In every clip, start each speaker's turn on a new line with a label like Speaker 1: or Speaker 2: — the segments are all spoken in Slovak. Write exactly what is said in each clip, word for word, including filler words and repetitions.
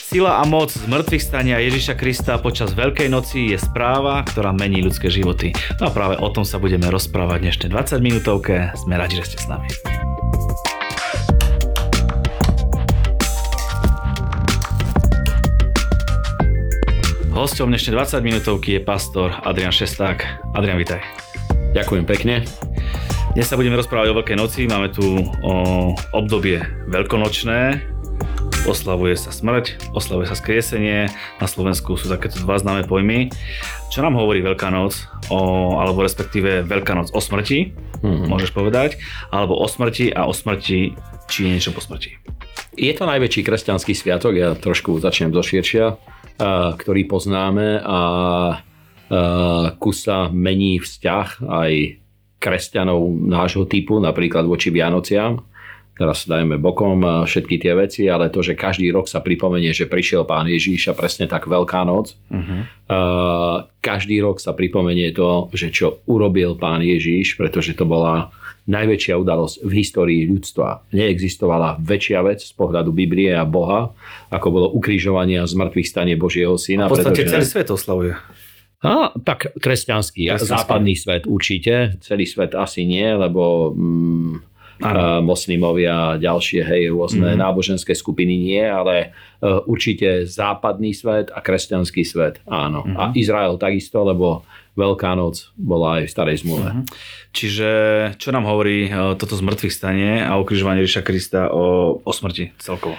Speaker 1: Sila a moc zmrtvých stania Ježiša Krista počas Veľkej noci je správa, ktorá mení ľudské životy. No a práve o tom sa budeme rozprávať v dnešnej dvadsaťminútovke. Sme radi, že ste s nami. Hosťom dnešnej dvadsaťminútovky je pastor Adrián Šesták. Adrián, vitaj.
Speaker 2: Ďakujem pekne.
Speaker 1: Dnes sa budeme rozprávať o Veľkej noci. Máme tu o obdobie veľkonočné. Oslavuje sa smrť, oslavuje sa skriesenie. Na Slovensku sú takéto dva známe pojmy. Čo nám hovorí Veľká noc, o, alebo respektíve Veľká noc o smrti, mm-hmm. môžeš povedať, alebo o smrti a o smrti, či je niečo po smrti?
Speaker 2: Je to najväčší kresťanský sviatok, ja trošku začnem zoširšia, ktorý poznáme a kus sa mení vzťah aj kresťanov nášho typu, napríklad voči Vianociam. Teraz dajme bokom všetky tie veci, ale to, že každý rok sa pripomenie, že prišiel Pán Ježiš a presne tak Veľká noc. Uh-huh. Každý rok sa pripomenie to, že čo urobil Pán Ježiš, pretože to bola najväčšia udalosť v histórii ľudstva. Neexistovala väčšia vec z pohľadu Biblie a Boha, ako bolo ukrižovanie a zmrtvých stanie Božieho syna.
Speaker 1: A v podstate
Speaker 2: pretože...
Speaker 1: celý svet oslavuje.
Speaker 2: A, tak kresťanský, kresťanský, západný svet určite, celý svet asi nie, lebo... Mm, Uh, moslimovia a ďalšie, hej, rôzne mm. náboženské skupiny nie, ale uh, určite západný svet a kresťanský svet, áno. Mm. A Izrael takisto, lebo Veľká noc bola aj v starej zmluve.
Speaker 1: Mm. Čiže čo nám hovorí uh, toto zmrtvých stanie a ukrižovanie Ježiša Krista o, o smrti celkovo?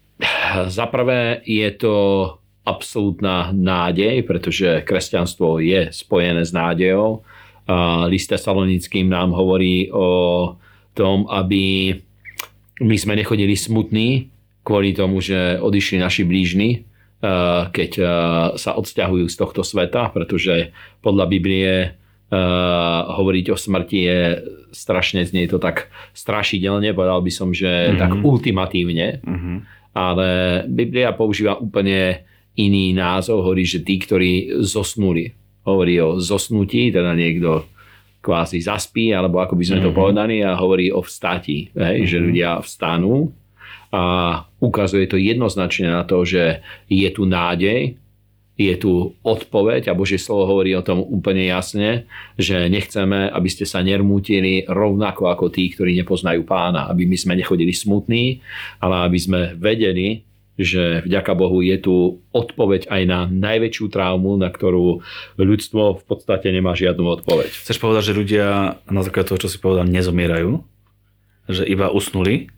Speaker 2: Za prvé je to absolútna nádej, pretože kresťanstvo je spojené s nádejou. Uh, List Tesalonickým nám hovorí o tom, aby my sme nechodili smutní kvôli tomu, že odišli naši blížni, keď sa odsťahujú z tohto sveta, pretože podľa Biblie hovoriť o smrti je strašne, znie to tak strašidelne, povedal by som, že mm-hmm. tak ultimatívne, mm-hmm. ale Biblia používa úplne iný názov, hovorí, že tí, ktorí zosnuli. Hovorí o zosnutí, teda niekto kvázi zaspí, alebo ako by sme mm-hmm. to povedali, a hovorí o vstáti, hej, mm-hmm. že ľudia vstanú a ukazuje to jednoznačne na to, že je tu nádej, je tu odpoveď a Božie slovo hovorí o tom úplne jasne, že nechceme, aby ste sa nermútili rovnako ako tí, ktorí nepoznajú Pána, aby my sme nechodili smutní, ale aby sme vedeli, že vďaka Bohu je tu odpoveď aj na najväčšiu traumu, na ktorú ľudstvo v podstate nemá žiadnu odpoveď.
Speaker 1: Chceš povedať, že ľudia na základe toho, čo si povedal, nezomierajú? Že iba usnuli?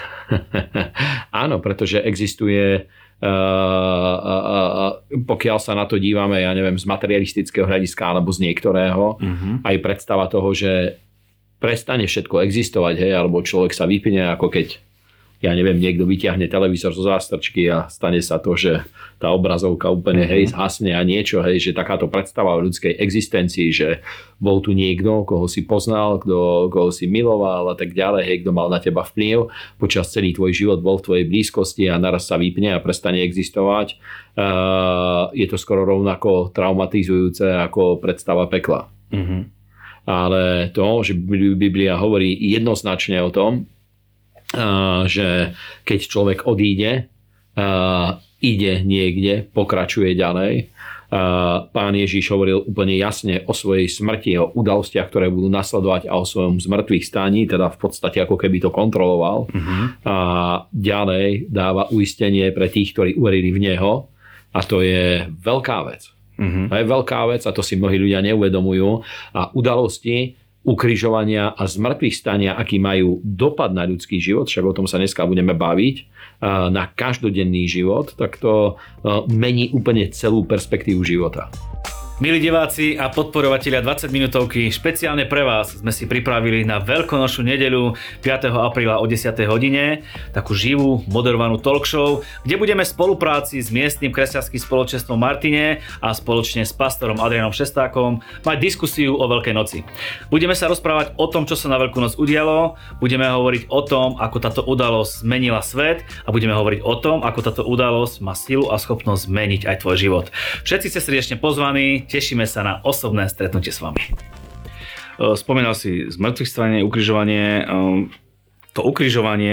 Speaker 2: Áno, pretože existuje, uh, uh, uh, pokiaľ sa na to dívame, ja neviem, z materialistického hľadiska alebo z niektorého, uh-huh. aj predstava toho, že prestane všetko existovať, hej, alebo človek sa vypne, ako keď ja neviem, niekto vyťahne televízor zo zástrčky a stane sa to, že tá obrazovka úplne mm-hmm. hej, zhasne a niečo, hej, že takáto predstava o ľudskej existencii, že bol tu niekto, koho si poznal, kto, koho si miloval a tak ďalej, hej, kto mal na teba vplyv, počas celý tvoj život bol v tvojej blízkosti a naraz sa vypne a prestane existovať. Uh, je to skoro rovnako traumatizujúce ako predstava pekla. Mm-hmm. Ale to, že Biblia hovorí jednoznačne o tom, Uh, že keď človek odíde, uh, ide niekde, pokračuje ďalej. Uh, Pán Ježiš hovoril úplne jasne o svojej smrti, o udalostiach, ktoré budú nasledovať a o svojom zmrtvých staní, teda v podstate ako keby to kontroloval. Uh-huh. A ďalej dáva uistenie pre tých, ktorí uverili v Neho, a to je veľká vec. Uh-huh. To je veľká vec a to si mnohí ľudia neuvedomujú. A udalosti ukrižovania a zmrtvých stania, aký majú dopad na ľudský život, však o tom sa dneska budeme baviť, na každodenný život, tak to mení úplne celú perspektívu života.
Speaker 1: Milí diváci a podporovatelia dvadsaťminútovky, špeciálne pre vás sme si pripravili na veľkonočnú nedeľu piateho apríla o desiatej hodine takú živú, moderovanú talk show, kde budeme v spolupráci s miestnym kresťanským spoločenstvom Martine a spoločne s pastorom Adriánom Šestákom mať diskusiu o Veľkej noci. Budeme sa rozprávať o tom, čo sa na Veľkú noc udialo, budeme hovoriť o tom, ako táto udalosť zmenila svet a budeme hovoriť o tom, ako táto udalosť má silu a schopnosť zmeniť aj tvoj život. Všetci ste srdečne pozvaní. Tešíme sa na osobné stretnutie s vami. Spomínal si zmŕtvychvstanie, ukrižovanie. To ukrižovanie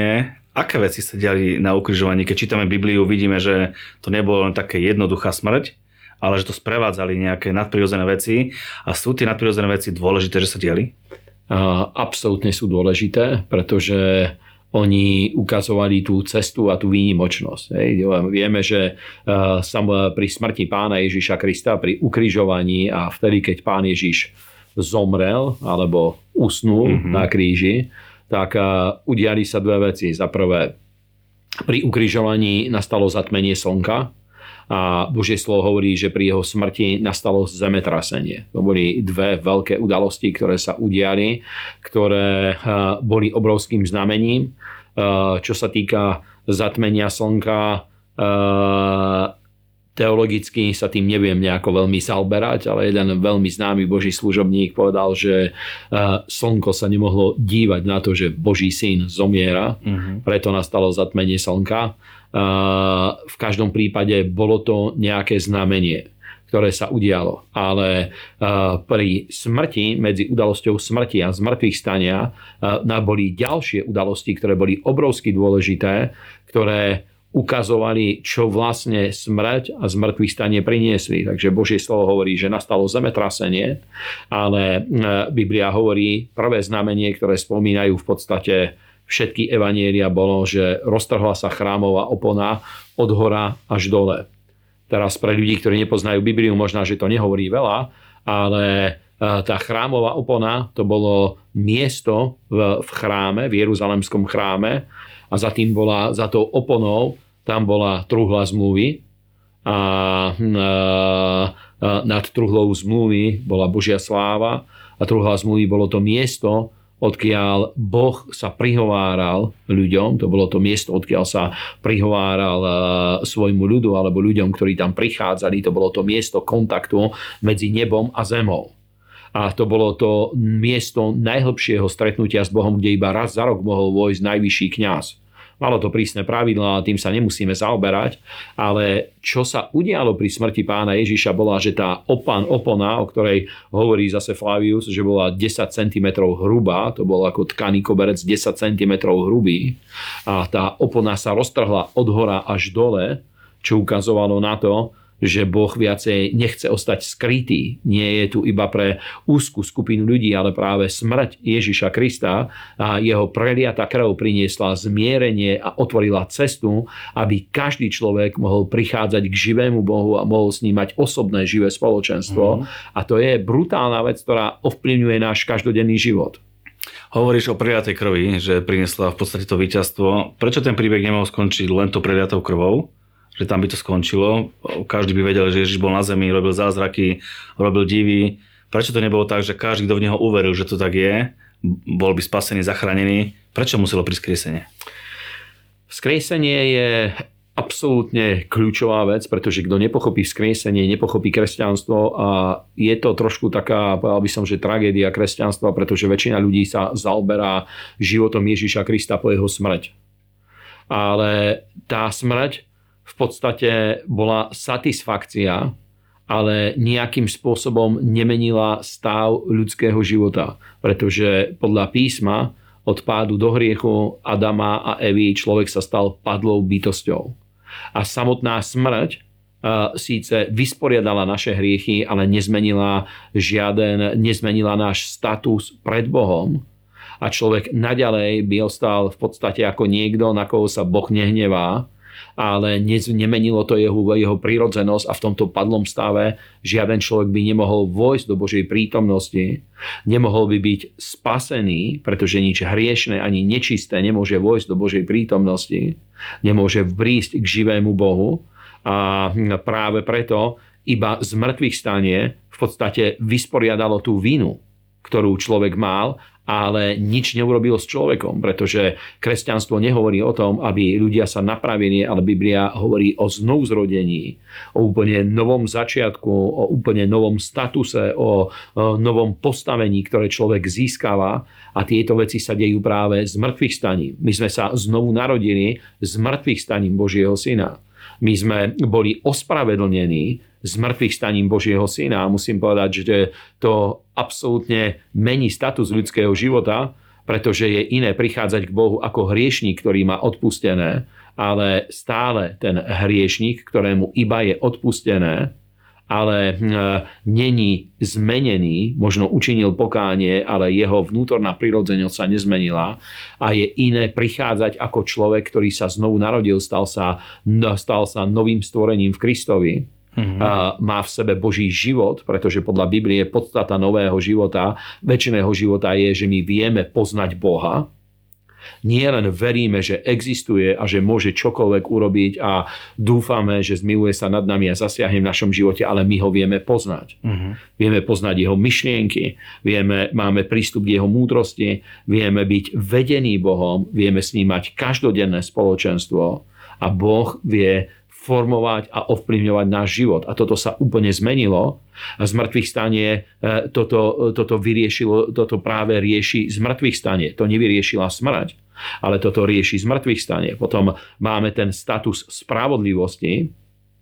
Speaker 1: Aké veci sa diali na ukrižovaní? Keď čítame Bibliu, vidíme, že to nebolo len také jednoduchá smrť, ale že to sprevádzali nejaké nadprirodzené veci. A sú tie nadprirodzené veci dôležité, že sa diali?
Speaker 2: Absolútne sú dôležité, pretože oni ukazovali tú cestu a tú výnimočnosť. Hej. Vieme, že sam pri smrti Pána Ježiša Krista, pri ukrižovaní a vtedy, keď Pán Ježiš zomrel alebo usnul mm-hmm. na kríži, tak udiali sa dve veci. Za prvé, pri ukrižovaní nastalo zatmenie slnka a Božie slovo hovorí, že pri jeho smrti nastalo zemetrasenie. To boli dve veľké udalosti, ktoré sa udiali, ktoré boli obrovským znamením. Čo sa týka zatmenia slnka, teologicky sa tým neviem nejako veľmi zaoberať, ale jeden veľmi známy Boží služobník povedal, že slnko sa nemohlo dívať na to, že Boží syn zomiera, uh-huh. preto nastalo zatmenie slnka. V každom prípade bolo to nejaké znamenie, ktoré sa udialo. Ale pri smrti, medzi udalosťou smrti a zmrtvých stania boli ďalšie udalosti, ktoré boli obrovsky dôležité, ktoré ukazovali, čo vlastne smrť a zmrtvých stanie priniesli. Takže Božie slovo hovorí, že nastalo zemetrasenie, ale Biblia hovorí, prvé znamenie, ktoré spomínajú v podstate všetky evanjelia, bolo, že roztrhla sa chrámová opona od hora až dole. Teraz pre ľudí, ktorí nepoznajú Bibliu, možno, že to nehovorí veľa, ale tá chrámová opona, to bolo miesto v, v chráme, v Jeruzalemskom chráme, a za tým bola, za tou oponou, tam bola truhla zmluvy a, a, a nad truhlou zmluvy bola Božia sláva a truhla zmluvy bolo to miesto, odkiaľ Boh sa prihováral ľuďom, to bolo to miesto, odkiaľ sa prihováral svojmu ľudu alebo ľuďom, ktorí tam prichádzali, to bolo to miesto kontaktu medzi nebom a zemou. A to bolo to miesto najhlbšieho stretnutia s Bohom, kde iba raz za rok mohol vojsť najvyšší kňaz. Malo to prísne pravidlá, tým sa nemusíme zaoberať, ale čo sa udialo pri smrti Pána Ježiša bola, že tá opan, opona, o ktorej hovorí zase Flavius, že bola desať centimetrov hrubá, to bol ako tkaný koberec desať centimetrov hrubý, a tá opona sa roztrhla od hora až dole, čo ukazovalo na to, že Boh viacej nechce ostať skrytý. Nie je tu iba pre úzku skupinu ľudí, ale práve smrť Ježiša Krista a jeho preliatá krv priniesla zmierenie a otvorila cestu, aby každý človek mohol prichádzať k živému Bohu a mohol s ním mať osobné živé spoločenstvo. Mm. A to je brutálna vec, ktorá ovplyvňuje náš každodenný život.
Speaker 1: Hovoríš o preliatej krvi, že priniesla v podstate to víťazstvo. Prečo ten príbeh nemohol skončiť len to preliatou krvou? Že tam by to skončilo. Každý by vedel, že Ježiš bol na zemi, robil zázraky, robil divy. Prečo to nebolo tak, že každý, kto v neho uveril, že to tak je, bol by spasený, zachránený? Prečo muselo prísť skriesenie?
Speaker 2: Skriesenie je absolútne kľúčová vec, pretože kto nepochopí vzkriesenie, nepochopí kresťanstvo, a je to trošku taká, povedal by som, že tragédia kresťanstva, pretože väčšina ľudí sa zaoberá životom Ježiša Krista po jeho smrť. Ale tá smrť v podstate bola satisfakcia, ale nejakým spôsobom nemenila stav ľudského života. Pretože podľa písma od pádu do hriechu Adama a Evy človek sa stal padlou bytosťou. A samotná smrť uh, síce vysporiadala naše hriechy, ale nezmenila žiaden, nezmenila náš status pred Bohom. A človek naďalej by ostal v podstate ako niekto, na koho sa Boh nehnevá, ale nemenilo to jeho, jeho prírodzenosť, a v tomto padlom stave žiaden človek by nemohol vojsť do Božej prítomnosti, nemohol by byť spasený, pretože nič hriešne ani nečisté nemôže vojsť do Božej prítomnosti, nemôže vbrísť k živému Bohu, a práve preto iba z mŕtvych stanie v podstate vysporiadalo tú vinu, ktorú človek mal, ale nič neurobilo s človekom, pretože kresťanstvo nehovorí o tom, aby ľudia sa napravili, ale Biblia hovorí o znovuzrodení, o úplne novom začiatku, o úplne novom statuse, o, o novom postavení, ktoré človek získava, a tieto veci sa dejú práve z mŕtvych staní. My sme sa znovu narodili z mŕtvych staním Božieho syna. My sme boli ospravedlnení z mŕtvych staním Božieho syna. A musím povedať, že to absolútne mení status ľudského života, pretože je iné prichádzať k Bohu ako hriešník, ktorý má odpustené, ale stále ten hriešník, ktorému iba je odpustené, ale není zmenený, možno učinil pokánie, ale jeho vnútorná prirodzenosť sa nezmenila a je iné prichádzať ako človek, ktorý sa znovu narodil, stal sa, stal sa novým stvorením v Kristovi. Mm-hmm. A má v sebe Boží život, pretože podľa Biblie podstata nového života, väčšiného života je, že my vieme poznať Boha. Nie len veríme, že existuje a že môže čokoľvek urobiť a dúfame, že zmiluje sa nad nami a zasiahne v našom živote, ale my ho vieme poznať. Uh-huh. Vieme poznať jeho myšlienky, vieme, máme prístup k jeho múdrosti, vieme byť vedení Bohom, vieme s ním mať každodenné spoločenstvo a Boh vie formovať a ovplyvňovať náš život. A toto sa úplne zmenilo. A zmrtvých stanie toto, toto vyriešilo, toto práve rieši zmrtvých stanie. To nevyriešila smrť, ale toto rieši zmrtvých stanie. Potom máme ten status spravodlivosti,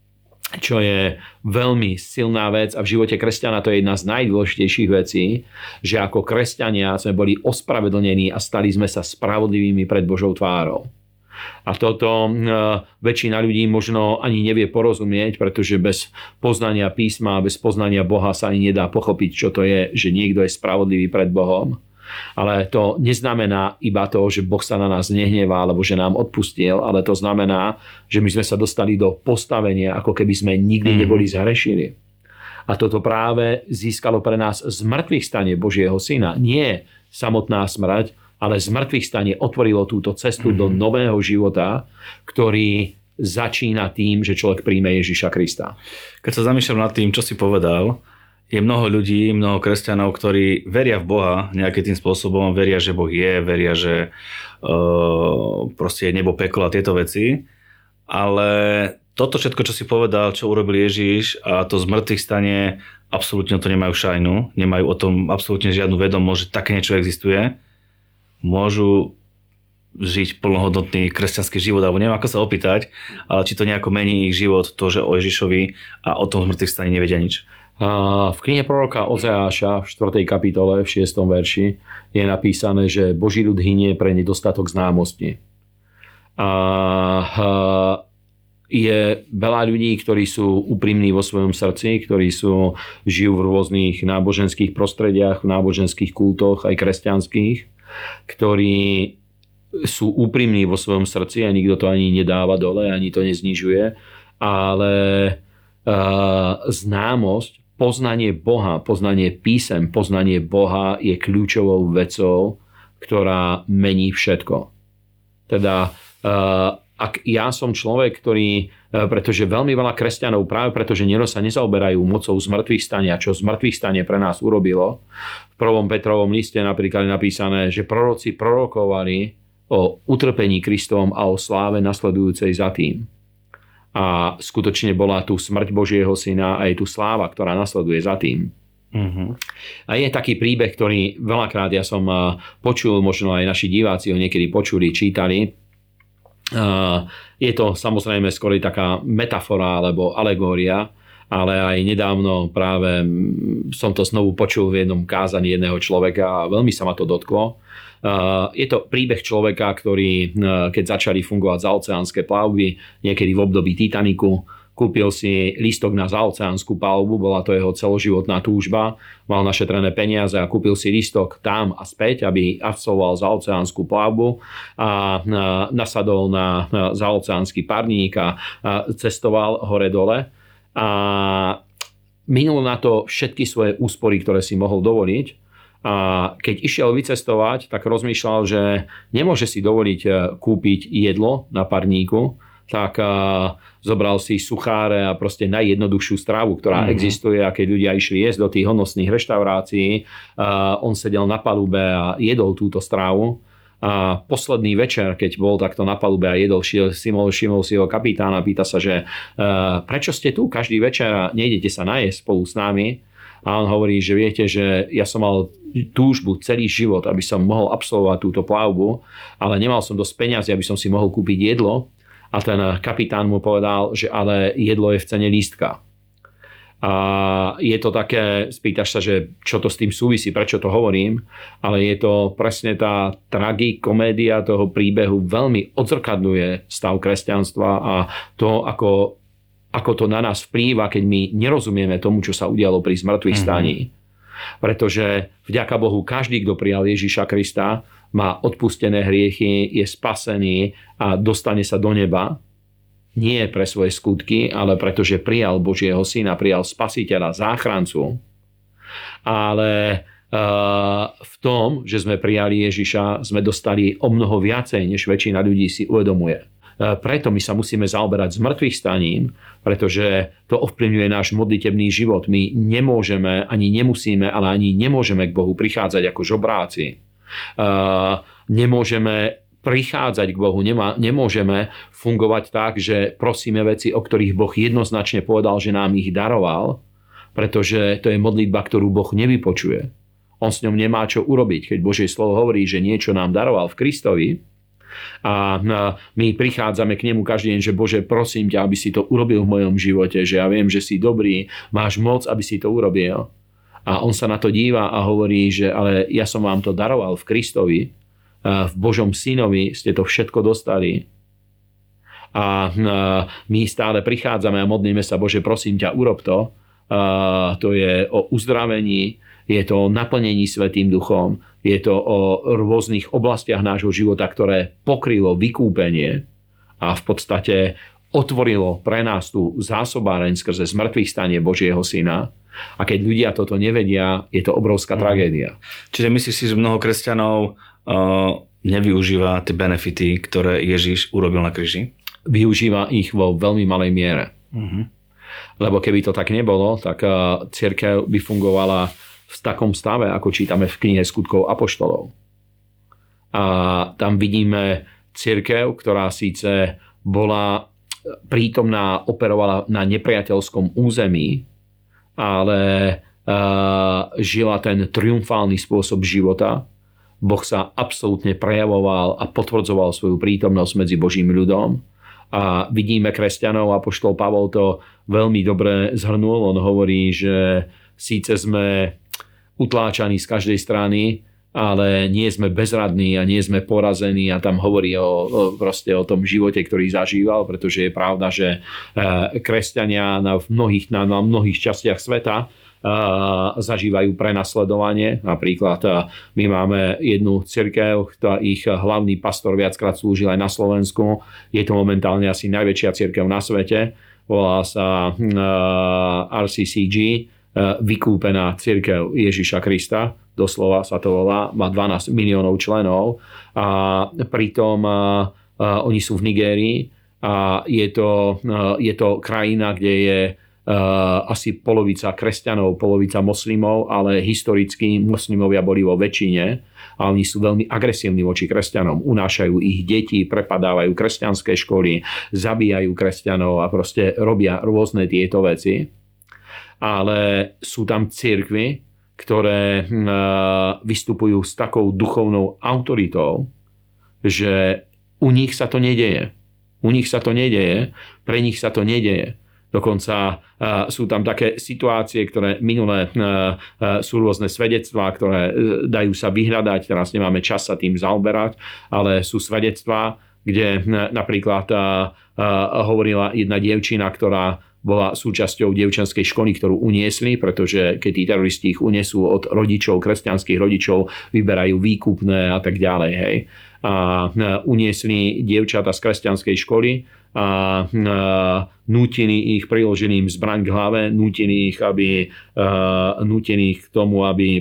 Speaker 2: čo je veľmi silná vec a v živote kresťana to je jedna z najdôležitejších vecí, že ako kresťania sme boli ospravedlnení a stali sme sa spravodlivými pred Božou tvárou. A toto väčšina ľudí možno ani nevie porozumieť, pretože bez poznania písma, bez poznania Boha sa ani nedá pochopiť, čo to je, že niekto je spravodlivý pred Bohom. Ale to neznamená iba to, že Boh sa na nás nehnevá, alebo že nám odpustil, ale to znamená, že my sme sa dostali do postavenia, ako keby sme nikdy neboli zhrešili. A toto práve získalo pre nás zmrtvých stanie Božieho syna. Nie samotná smrť, ale z mŕtvych stane otvorilo túto cestu mm-hmm. do nového života, ktorý začína tým, že človek príjme Ježiša Krista.
Speaker 1: Keď sa zamýšľam nad tým, čo si povedal, je mnoho ľudí, mnoho kresťanov, ktorí veria v Boha nejakým tým spôsobom, veria, že Boh je, veria, že uh, proste je nebo, peklo a tieto veci, ale toto všetko, čo si povedal, čo urobil Ježiš a to z mŕtvych stane, absolútne to nemajú šajnu, nemajú o tom absolútne žiadnu vedomosť, že také niečo existuje. Môžu žiť plnohodnotný kresťanský život, alebo neviem ako sa opýtať, ale či to nejako mení ich život, to, že o Ježišovi a o tom zmrtvých staní nevedia nič.
Speaker 2: V knihe proroka Ozeáša v štvrtej kapitole v šiestom verši je napísané, že Boží ľud hynie pre nedostatok známosti. A je veľa ľudí, ktorí sú úprimní vo svojom srdci, ktorí sú, žijú v rôznych náboženských prostrediach, v náboženských kultoch, aj kresťanských, ktorí sú úprimní vo svojom srdci a nikto to ani nedáva dole, ani to neznižuje, ale uh, známosť, poznanie Boha, poznanie písem, poznanie Boha je kľúčovou vecou, ktorá mení všetko. Teda uh, ak ja som človek, ktorý, pretože veľmi veľa kresťanov práve preto, že sa nezaoberajú mocou zmrtvých stania, čo zmrtvých stanie pre nás urobilo. V prvom Petrovom liste napríklad je napísané, že proroci prorokovali o utrpení Kristovom a o sláve nasledujúcej za tým. A skutočne bola tu smrť Božieho syna a je tu sláva, ktorá nasleduje za tým. Uh-huh. A je taký príbeh, ktorý veľakrát ja som počul, možno aj naši diváci ho niekedy počuli, čítali. Uh, je to samozrejme skôr taká metafora alebo alegória, ale aj nedávno práve som to znovu počul v jednom kázaní jedného človeka a veľmi sa ma to dotklo. Uh, je to príbeh človeka, ktorý uh, keď začali fungovať zaoceánske plavby niekedy v období Titaniku, kúpil si lístok na zaoceánsku plavbu, bola to jeho celoživotná túžba, mal našetrené peniaze a kúpil si lístok tam a späť, aby absolvoval zaoceánsku plavbu a nasadol na zaoceánsky parník a cestoval hore-dole a minul na to všetky svoje úspory, ktoré si mohol dovoliť. A keď išiel vycestovať, tak rozmýšľal, že nemôže si dovoliť kúpiť jedlo na parníku, tak uh, zobral si sucháre a proste najjednoduchšiu strávu, ktorá mm-hmm. existuje, a keď ľudia išli jesť do tých hodnostných reštaurácií, uh, on sedel na palube a jedol túto strávu. A posledný večer, keď bol takto na palube a jedol, všimol, všimol si ho kapitán a pýta sa, že uh, prečo ste tu každý večer a nejdete sa najesť spolu s nami? A on hovorí, že viete, že ja som mal túžbu celý život, aby som mohol absolvovať túto plavbu, ale nemal som dosť peňazí, aby som si mohol kúpiť jedlo. A ten kapitán mu povedal, že ale jedlo je v cene lístka. A je to také, spýtaš sa, že čo to s tým súvisí, prečo to hovorím, ale je to presne tá tragikomédia toho príbehu veľmi odzrkadľuje stav kresťanstva a to, ako, ako to na nás vplýva, keď my nerozumieme tomu, čo sa udialo pri zmrtvých staní. Mm-hmm. Pretože vďaka Bohu každý, kto prijal Ježiša Krista, má odpustené hriechy, je spasený a dostane sa do neba. Nie pre svoje skutky, ale pretože prijal Božieho syna, prijal spasiteľa, záchrancu. Ale uh, v tom, že sme prijali Ježiša, sme dostali o mnoho viacej, než väčšina ľudí si uvedomuje. Uh, preto my sa musíme zaoberať zmrtvých staním, pretože to ovplyvňuje náš modlitebný život. My nemôžeme, ani nemusíme, ale ani nemôžeme k Bohu prichádzať ako žobráci. Uh, nemôžeme prichádzať k Bohu. Nemá, nemôžeme fungovať tak, že prosíme veci, o ktorých Boh jednoznačne povedal, že nám ich daroval, pretože to je modlitba, ktorú Boh nevypočuje. On s ňou nemá čo urobiť. Keď Božie slovo hovorí, že niečo nám daroval v Kristovi a my prichádzame k nemu každý deň, že Bože, prosím ťa, aby si to urobil v mojom živote, že ja viem, že si dobrý, máš moc, aby si to urobil. A on sa na to díva a hovorí, že ale ja som vám to daroval v Kristovi, v Božom synovi ste to všetko dostali. A my stále prichádzame a modlíme sa, Bože, prosím ťa, urob to. To je o uzdravení, je to o naplnení Svätým Duchom, je to o rôznych oblastiach nášho života, ktoré pokrylo vykúpenie a v podstate otvorilo pre nás tú zásobáreň skrze zmrtvých stanie Božieho syna. A keď ľudia toto nevedia, je to obrovská mm. tragédia.
Speaker 1: Čiže myslíš si, že mnoho kresťanov Uh, nevyužíva tie benefity, ktoré Ježiš urobil na kríži?
Speaker 2: Využíva ich vo veľmi malej miere. Uh-huh. Lebo keby to tak nebolo, tak uh, cirkev by fungovala v takom stave, ako čítame v knihe Skutkov apoštolov. A tam vidíme cirkev, ktorá síce bola prítomná, operovala na nepriateľskom území, ale uh, žila ten triumfálny spôsob života. Boh sa absolútne prejavoval a potvrdzoval svoju prítomnosť medzi Božím ľudom. A vidíme kresťanov, apoštol Pavol to veľmi dobre zhrnul. On hovorí, že síce sme utláčaní z každej strany, ale nie sme bezradní a nie sme porazení, a tam hovorí o, o, proste o tom živote, ktorý zažíval, pretože je pravda, že kresťania na mnohých, na, na mnohých častiach sveta zažívajú prenasledovanie. Napríklad my máme jednu cirkev, ktorá ich hlavný pastor viackrát slúžil aj na Slovensku. Je to momentálne asi najväčšia cirkev na svete. Volá sa er cé cé gé, vykúpená cirkev Ježiša Krista. Doslova sa to volá. Má dvanásť miliónov členov. A pritom oni sú v Nigérii a je to, je to krajina, kde je Uh, asi polovica kresťanov, polovica moslimov, ale historicky moslimovia boli vo väčšine a oni sú veľmi agresívni voči kresťanom. Unášajú ich deti, prepadávajú kresťanské školy, zabíjajú kresťanov a proste robia rôzne tieto veci. Ale sú tam cirkvi, ktoré uh, vystupujú s takou duchovnou autoritou, že u nich sa to nedeje. U nich sa to nedeje, pre nich sa to nedeje. Dokonca uh, sú tam také situácie, ktoré minulé uh, uh, sú rôzne svedectvá, ktoré uh, dajú sa vyhľadať. Teraz nemáme čas sa tým zaoberať, ale sú svedectvá, kde uh, napríklad uh, uh, hovorila jedna dievčina, ktorá bola súčasťou dievčenskej školy, ktorú uniesli, pretože keď tí teroristi ich unesú od rodičov, kresťanských rodičov, vyberajú výkupné a tak ďalej. Hej. A uh, uniesli dievčata z kresťanskej školy a nútili ich, priložením zbraň k hlave, nútili ich, aby, nútili ich k tomu, aby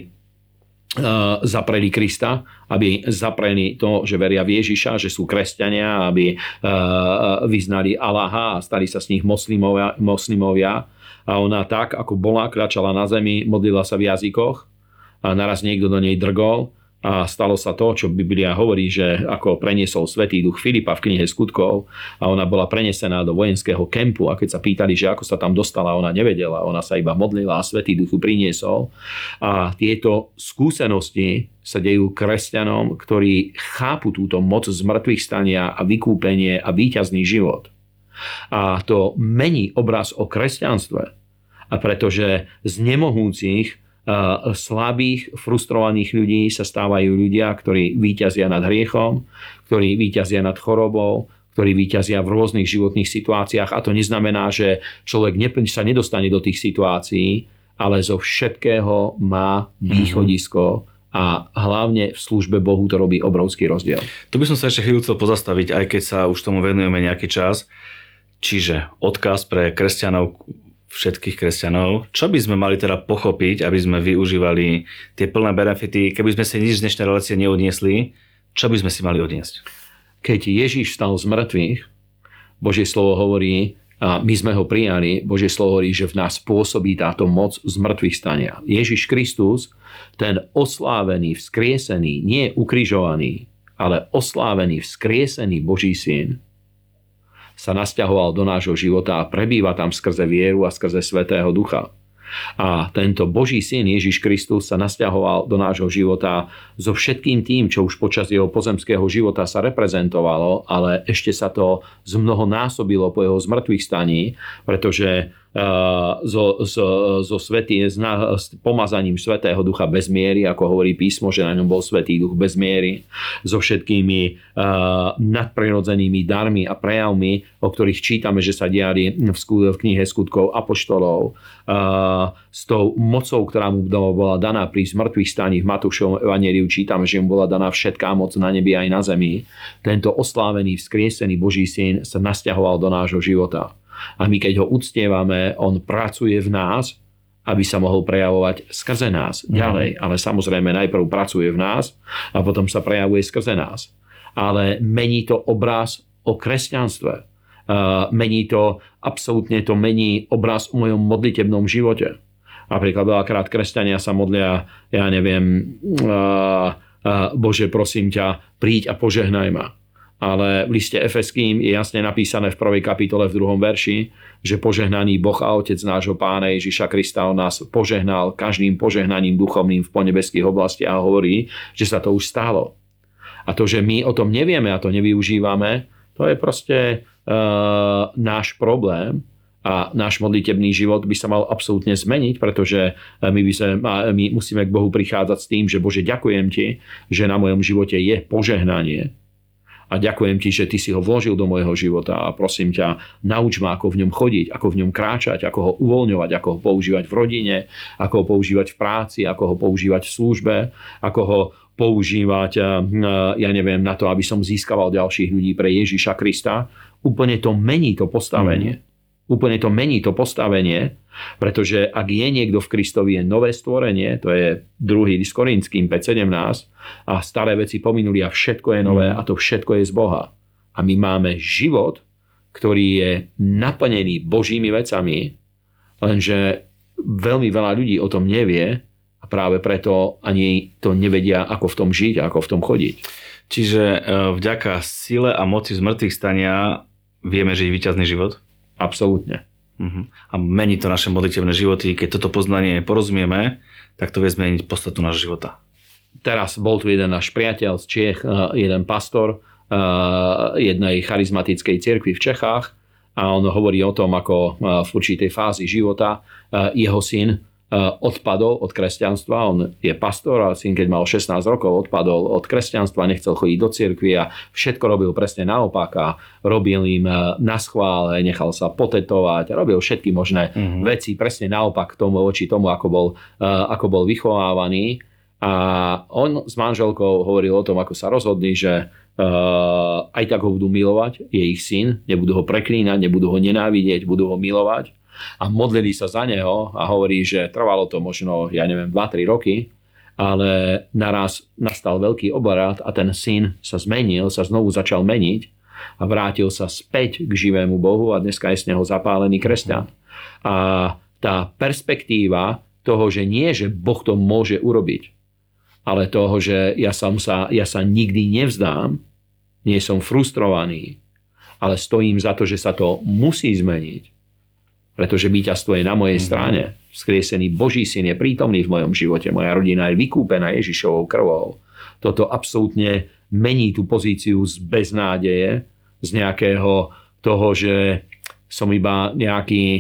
Speaker 2: zapreli Krista, aby zapreli to, že veria v Ježiša, že sú kresťania, aby vyznali Allaha a stali sa z nich moslimovia, moslimovia. A ona tak, ako bola, kľačala na zemi, modlila sa v jazykoch a naraz niekto do nej drgol. A stalo sa to, čo Biblia hovorí, že ako preniesol Svätý Duch Filipa v knihe Skutkov a ona bola prenesená do vojenského kempu a keď sa pýtali, že ako sa tam dostala, ona nevedela, ona sa iba modlila a Svätý Duch ju priniesol. A tieto skúsenosti sa dejú kresťanom, ktorí chápu túto moc zmrtvých stania a vykúpenie a víťazný život. A to mení obraz o kresťanstve. A pretože z nemohúcich, slabých, frustrovaných ľudí sa stávajú ľudia, ktorí víťazia nad hriechom, ktorí víťazia nad chorobou, ktorí víťazia v rôznych životných situáciách. A to neznamená, že človek sa nedostane do tých situácií, ale zo všetkého má východisko a hlavne v službe Bohu to robí obrovský rozdiel.
Speaker 1: Tu by som sa ešte chvíľu chcel pozastaviť, aj keď sa už tomu venujeme nejaký čas. Čiže odkaz pre kresťanov, všetkých kresťanov. Čo by sme mali teda pochopiť, aby sme využívali tie plné benefity, keby sme si nič z dnešnej relácie neodniesli, čo by sme si mali odniesť?
Speaker 2: Keď Ježiš vstal z mŕtvych, Božie slovo hovorí, a my sme ho prijali, Božie slovo hovorí, že v nás pôsobí táto moc z mŕtvych stania. Ježiš Kristus, ten oslávený, vzkriesený, nie ukrižovaný, ale oslávený, vzkriesený Boží syn, sa nasťahoval do nášho života a prebýva tam skrze vieru a skrze Svätého Ducha. A tento Boží syn Ježiš Kristus sa nasťahoval do nášho života so všetkým tým, čo už počas jeho pozemského života sa reprezentovalo, ale ešte sa to zmnohonásobilo po jeho zmrtvých staní, pretože so, so, so svätý, s pomazaním Svätého Ducha bez miery, ako hovorí písmo, že na ňom bol Svätý Duch bez miery, so všetkými uh, nadprirodzenými darmi a prejavmi, o ktorých čítame, že sa diali v, skú, v knihe Skutkov apoštolov, uh, s tou mocou, ktorá mu bola daná pri zmrtvých staní v Matúšovom evanjeliu, čítame, že mu bola daná všetká moc na nebi aj na zemi. Tento oslávený, vzkriesený Boží syn sa nasťahoval do nášho života. A my keď ho uctievame, on pracuje v nás, aby sa mohol prejavovať skrze nás ďalej. Ale samozrejme najprv pracuje v nás a potom sa prejavuje skrze nás. Ale mení to obraz o kresťanstve. Mení to, absolútne to mení obraz o mojom modlitebnom živote. Napríklad veľakrát kresťania sa modlia, ja neviem, Bože, prosím ťa, príď a požehnaj ma. Ale v liste Efeským je jasne napísané v prvej kapitole v druhom verši, že požehnaný Boh a Otec nášho Pána Ježiša Krista on nás požehnal každým požehnaním duchovným v ponebeských oblastiach a hovorí, že sa to už stalo. A to, že my o tom nevieme a to nevyužívame, to je proste uh, náš problém a náš modlitebný život by sa mal absolútne zmeniť, pretože my, by sa, my musíme k Bohu prichádzať s tým, že Bože, ďakujem ti, že na mojom živote je požehnanie. A ďakujem ti, že ty si ho vložil do môjho života a prosím ťa, nauč ma, ako v ňom chodiť, ako v ňom kráčať, ako ho uvoľňovať, ako ho používať v rodine, ako ho používať v práci, ako ho používať v službe, ako ho používať, ja neviem, na to, aby som získaval ďalších ľudí pre Ježiša Krista. Úplne to mení to postavenie. Mm. Úplne to mení to postavenie, pretože ak je niekto v Kristovi, je nové stvorenie, to je druhý list Korinským päť sedemnásť, a staré veci pominuli a všetko je nové a to všetko je z Boha. A my máme život, ktorý je naplnený Božími vecami, lenže veľmi veľa ľudí o tom nevie a práve preto ani to nevedia, ako v tom žiť a ako v tom chodiť.
Speaker 1: Čiže vďaka sile a moci z mŕtvych stania vieme žiť víťazný život?
Speaker 2: Absolútne.
Speaker 1: Uh-huh. A mení to naše modlitevné životy. Keď toto poznanie porozumieme, tak to vie zmeniť podstatu nášho života.
Speaker 2: Teraz bol tu jeden náš priateľ z Čiech, jeden pastor jednej charizmatickej cirkvi v Čechách a on hovorí o tom, ako v určitej fázi života jeho syn odpadol od kresťanstva. On je pastor a syn, keď mal šestnásť rokov, odpadol od kresťanstva, nechcel chodiť do cirkvi a všetko robil presne naopak a robil im naschvál, nechal sa potetovať, robil všetky možné mm-hmm. veci presne naopak tomu, voči tomu, ako bol, ako bol vychovávaný. A on s manželkou hovoril o tom, ako sa rozhodli, že aj tak ho budú milovať, je ich syn, nebudú ho preklínať, nebudú ho nenávidieť, budú ho milovať. A modlili sa za neho a hovorí, že trvalo to možno, ja neviem, dva tri roky, ale naraz nastal veľký obrat a ten syn sa zmenil, sa znovu začal meniť a vrátil sa späť k živému Bohu a dneska je z neho zapálený kresťan. A tá perspektíva toho, že nie, že Boh to môže urobiť, ale toho, že ja, som sa, ja sa nikdy nevzdám, nie som frustrovaný, ale stojím za to, že sa to musí zmeniť. Pretože víťazstvo je na mojej strane. Vzkriesený Boží syn je prítomný v mojom živote. Moja rodina je vykúpená Ježišovou krvou. Toto absolútne mení tú pozíciu z beznádeje, z nejakého toho, že som iba nejaký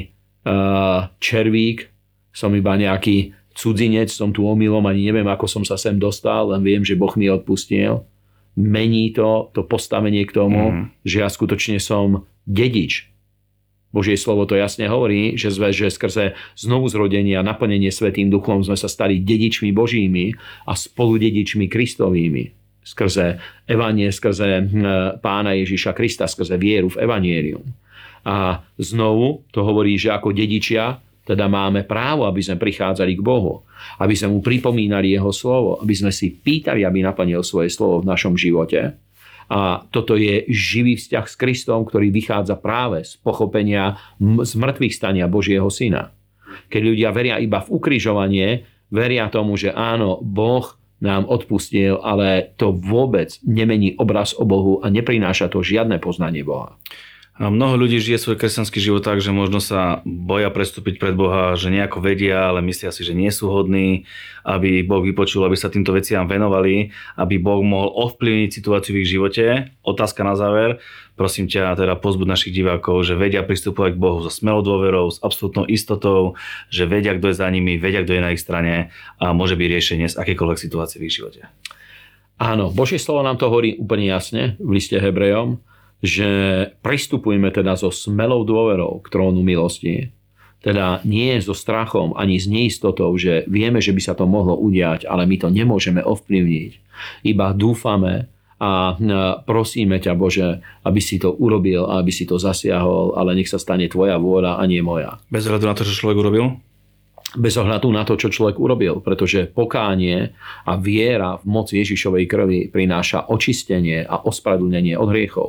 Speaker 2: červík, som iba nejaký cudzinec, som tu omylom, ani neviem, ako som sa sem dostal, len viem, že Boh mi odpustil. Mení to, to postavenie k tomu, mm. že ja skutočne som dedič. Božie slovo to jasne hovorí, že, sme, že skrze znovuzrodenie a naplnenie Svätým Duchom sme sa stali dedičmi Božími a spoludedičmi Kristovými. Skrze evanie, skrze Pána Ježiša Krista, skrze vieru v evanielium. A znovu to hovorí, že ako dedičia teda máme právo, aby sme prichádzali k Bohu, aby sme mu pripomínali jeho slovo, aby sme si pýtali, aby naplnil svoje slovo v našom živote. A toto je živý vzťah s Kristom, ktorý vychádza práve z pochopenia z mŕtvych stania Božieho Syna. Keď ľudia veria iba v ukrižovanie, veria tomu, že áno, Boh nám odpustil, ale to vôbec nemení obraz o Bohu a neprináša to žiadne poznanie Boha.
Speaker 1: A mnoho ľudí žije svoj kresťanský život tak, že možno sa boja prestúpiť pred Boha, že nejako vedia, ale myslia si, že nie sú hodní, aby Boh vypočul, aby sa týmto veciam venovali, aby Boh mohol ovplyvniť situáciu v ich živote. Otázka na záver. Prosím ťa, teda pozbuď našich divákov, že vedia pristupovať k Bohu so smelou dôverou, s absolútnou istotou, že vedia, kto je za nimi, vedia, kto je na ich strane a môže byť riešenie z akékoľvek situácie v ich živote.
Speaker 2: Áno, Božie slovo nám to hovorí úplne jasne v liste Hebrejom, že pristupujeme teda so smelou dôverou k trónu milosti. Teda nie so strachom ani s neistotou, že vieme, že by sa to mohlo udiať, ale my to nemôžeme ovplyvniť. Iba dúfame a prosíme ťa, Bože, aby si to urobil a aby si to zasiahol, ale nech sa stane tvoja vôľa a nie moja.
Speaker 1: Bez ohľadu na to, čo človek urobil?
Speaker 2: Bez ohľadu na to, čo človek urobil, pretože pokánie a viera v moc Ježišovej krvi prináša očistenie a ospravedlnenie od hriechov.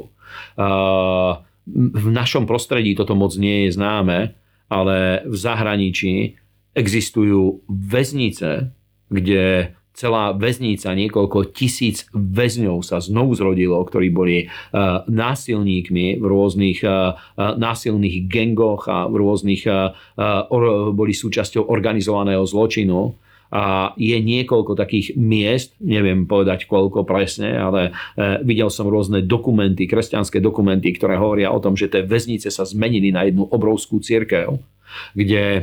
Speaker 2: V našom prostredí toto moc nie je známe, ale v zahraničí existujú väznice, kde celá väznica, niekoľko tisíc väzňov sa znovu zrodilo, ktorí boli násilníkmi v rôznych násilných gangoch a v rôznych boli súčasťou organizovaného zločinu. A je niekoľko takých miest, neviem povedať koľko presne, ale videl som rôzne dokumenty, kresťanské dokumenty, ktoré hovoria o tom, že tie väznice sa zmenili na jednu obrovskú cirkev, kde,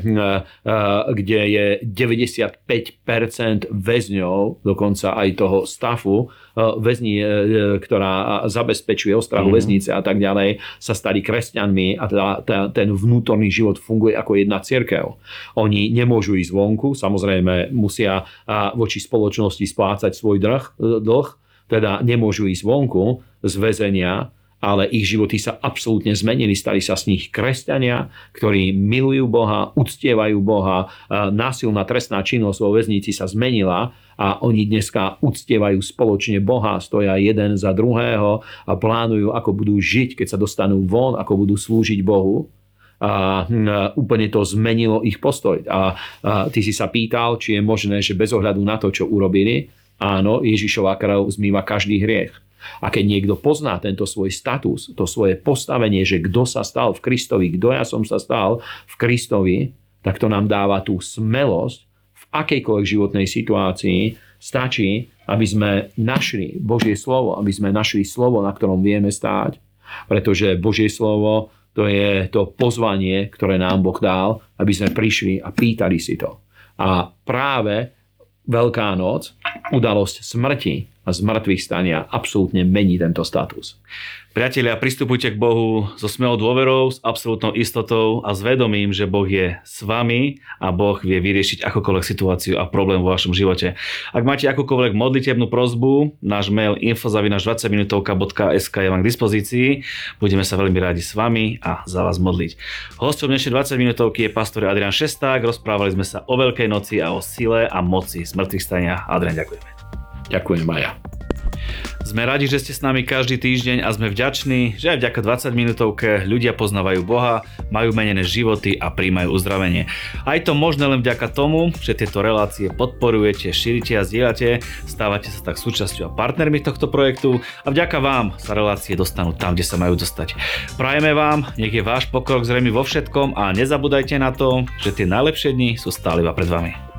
Speaker 2: kde je deväťdesiatpäť percent väzňov, dokonca aj toho stafu, väzni, ktorá zabezpečuje ostrahu mm. väznice a tak ďalej, sa stali kresťanmi a tá, tá, ten vnútorný život funguje ako jedna cirkev. Oni nemôžu ísť vonku, samozrejme musia voči spoločnosti splácať svoj dlh, teda nemôžu ísť vonku z väzenia, ale ich životy sa absolútne zmenili. Stali sa z nich kresťania, ktorí milujú Boha, uctievajú Boha. Násilná trestná činnosť vo väznici sa zmenila a oni dneska uctievajú spoločne Boha, stoja jeden za druhého a plánujú, ako budú žiť, keď sa dostanú von, ako budú slúžiť Bohu. A úplne to zmenilo ich postoj. A, a ty si sa pýtal, či je možné, že bez ohľadu na to, čo urobili, áno, Ježišova krv zmýva každý hriech. A keď niekto pozná tento svoj status, to svoje postavenie, že kto sa stal v Kristovi, kto ja som sa stal v Kristovi, tak to nám dáva tú smelosť v akejkoľvek životnej situácii. Stačí, aby sme našli Božie slovo, aby sme našli slovo, na ktorom vieme stáť. Pretože Božie slovo to je to pozvanie, ktoré nám Boh dal, aby sme prišli a pýtali si to. A práve Veľká noc, udalosť smrti a z mŕtvych stania absolútne mení tento status.
Speaker 1: Priatelia, pristupujte k Bohu so smelou dôverou, s absolútnou istotou a s vedomím, že Boh je s vami a Boh vie vyriešiť akúkoľvek situáciu a problém vo vašom živote. Ak máte akúkoľvek modlitebnú prosbu, náš mail info zavináč dvadsaťminútovka bodka es ká je vám k dispozícii. Budeme sa veľmi rádi s vami a za vás modliť. Hosťom dnešnej dvadsaťminútovky je pastor Adrián Šesták. Rozprávali sme sa o Veľkej noci a o sile a moci z mŕtvych stania. Adrián, ďakujeme.
Speaker 2: Ďakujem, Maja.
Speaker 1: Sme radi, že ste s nami každý týždeň a sme vďační, že aj vďaka dvadsaťminútovke ľudia poznávajú Boha, majú menené životy a príjmajú uzdravenie. A je to možné len vďaka tomu, že tieto relácie podporujete, šírite a zdieľate, stávate sa tak súčasťou a partnermi tohto projektu a vďaka vám sa relácie dostanú tam, kde sa majú dostať. Prajeme vám, nech je váš pokrok zrejmý vo všetkom a nezabúdajte na to, že tie najlepšie dni sú stále iba pred vami.